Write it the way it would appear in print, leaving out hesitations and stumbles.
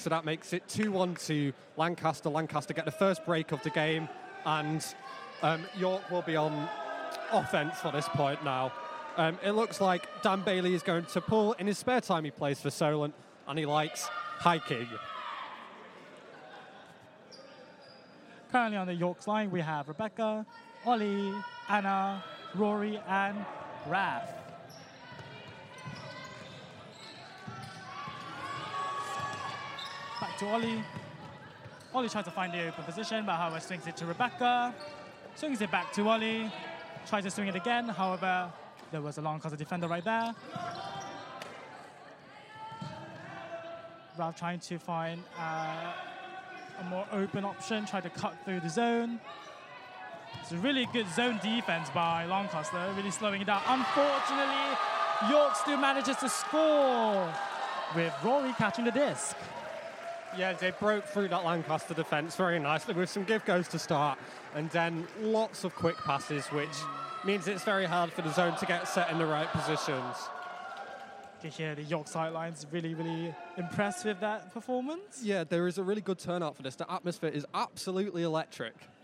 So that makes it 2-1 to Lancaster. Lancaster get the first break of the game, and York will be on offense for this point now. It looks like Dan Bailey is going to pull. In his spare time, he plays for Solent, and he likes hiking. Currently on the York's line, we have Rebecca, Ollie, Anna, Rory, and Raph. Back to Ollie. Ollie tries to find the open position, but however swings it to Rebecca. Swings it back to Ollie. Tries to swing it again, however, there was a Lancaster defender right there. Raph trying to find a more open option, try to cut through the zone. It's a really good zone defense by Lancaster, really slowing it down. Unfortunately, York still manages to score with Rory catching the disc. Yeah, they broke through that Lancaster defence very nicely with some give-goes to start, and then lots of quick passes, which means it's very hard for the zone to get set in the right positions. You hear the York sidelines really, really impressed with that performance. Yeah, there is a really good turnout for this. The atmosphere is absolutely electric.